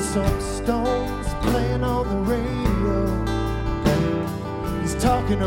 some Stones playing on the radio. He's talking